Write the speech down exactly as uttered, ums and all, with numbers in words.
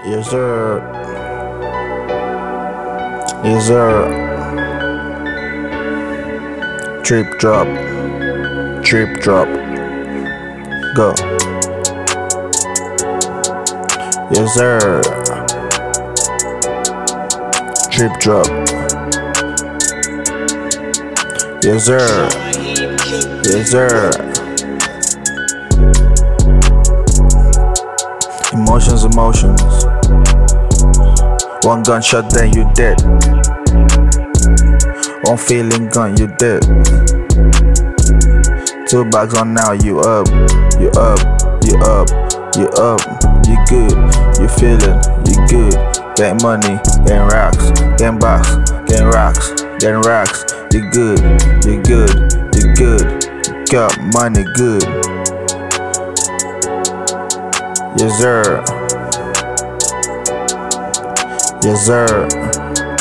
Yes, sir. Yes, sir. Trip drop. Trip drop. Go. Yes, sir. Trip drop. Yes, sir. Yes, sir. Emotions, emotions. One gunshot, then you dead. One feeling gun, you dead. Two bags on now, you up, you up, you up, you up, you good, you feeling, you good. Get money, get racks, get box, get racks, get racks. You good, you good, you good. Got money, good. Yes, sir. Yes, sir.